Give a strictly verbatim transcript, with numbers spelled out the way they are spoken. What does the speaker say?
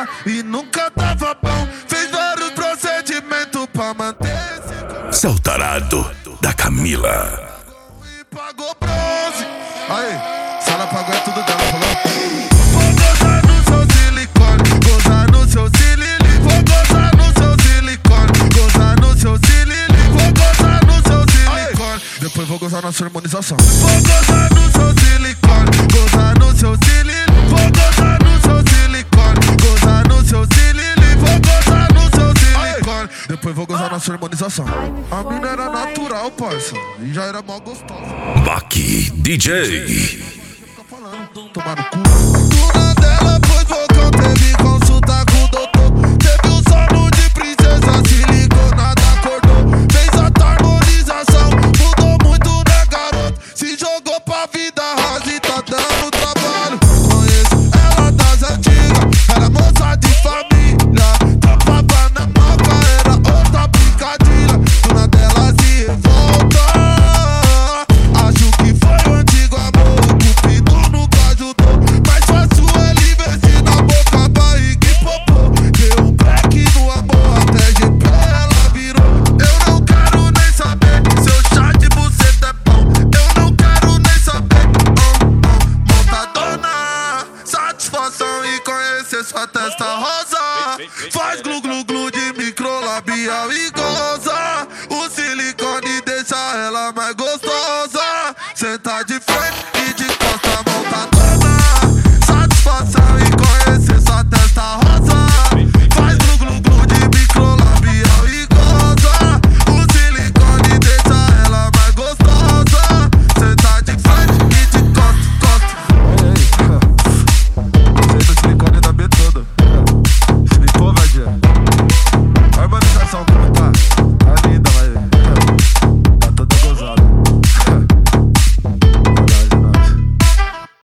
ela e nunca tava bom. Fez vários procedimentos pra manter esse... Seu tarado da Camila. E pagou bronze. Aí, se ela pagou é tudo dela, falou. Vou gozar no seu silicone, gozar no seu silili. Vou gozar no seu silicone, gozar no seu silili. Vou gozar no seu silicone. Depois vou gozar na sua harmonização. Vou gozar no seu silicone, gozar no seu silili. Vou gozar no seu silicone, gozar no seu silili. Vou gozar no seu silicone. Depois vou gozar na sua harmonização. A mina era natural, parça, e já era mó gostosa. Baki D J. Fica falando, tomar no cu. Duna dela foi bocão, teve consulta com o doutor. Teve um sono de princesa, se ligou, nada acordou. Fez a harmonização, mudou muito, né, garoto? Se jogou pra vida rasa e tá dando trabalho. Conheço ela das antigas, era moça de família. Tapava na maca, era outra brincadeira. Duna dela se revolta. Acho que foi o antigo amor, o cupido nunca ajudou. Mais fácil ele ver na boca, barriga e popô. Deu um crack no amor, até G P ela virou. Eu não quero nem saber, seu chá de buceta é bom. Eu não quero nem saber, oh, oh, montadona. Satisfação e conhecer sua testa rosa. Faz glu glu glu de microlabial e